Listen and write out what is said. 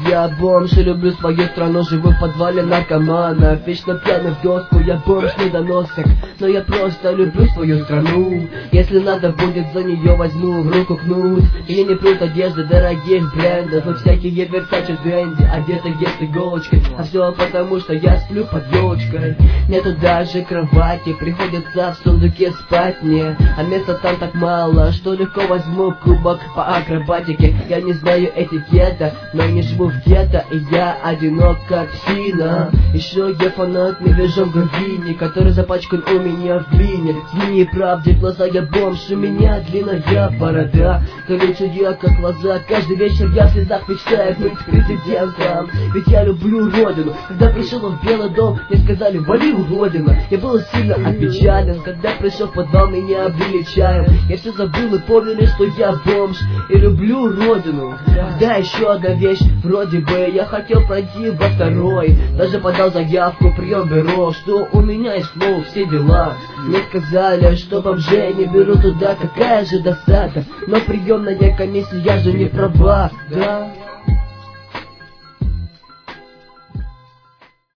Я бомж и люблю свою страну, живу в подвале наркомана. Вечно пьяный в доску, я бомж недоносок, но я просто люблю свою страну. Если надо будет, за нее возьму в руку кнут. И не прут одежды дорогих брендов, и всякие Versace Дэнди, одетые с иголочкой. А все потому, что я сплю под елочкой. Нету даже кровати, приходится в сундуке спать мне. А места там так мало, что легко возьму кубок по акробатике. Я не знаю этикета, но не живу в гетто, и я одинок как псина. Еще я фанат медвежом Гавини, который запачкан у меня в глине. Мне правде в глаза, я бомж, у меня длинная борода. Колючая я как лоза, каждый вечер я в слезах мечтаю быть президентом. Ведь я люблю родину. Когда пришел в Белый дом, мне сказали: вали, уродина. Я был сильно опечален, когда пришел в подвал, меня облили чаем. Я все забыл и поняли, что я бомж и люблю родину. Да, еще одна вещь, вроде бы я хотел пройти во второй. Даже подал заявку в прием бюро, что у меня есть флоу, все дела. Мне сказали, что бомжей не берут туда, какая же досада. Но приемная комиссия же не права, да?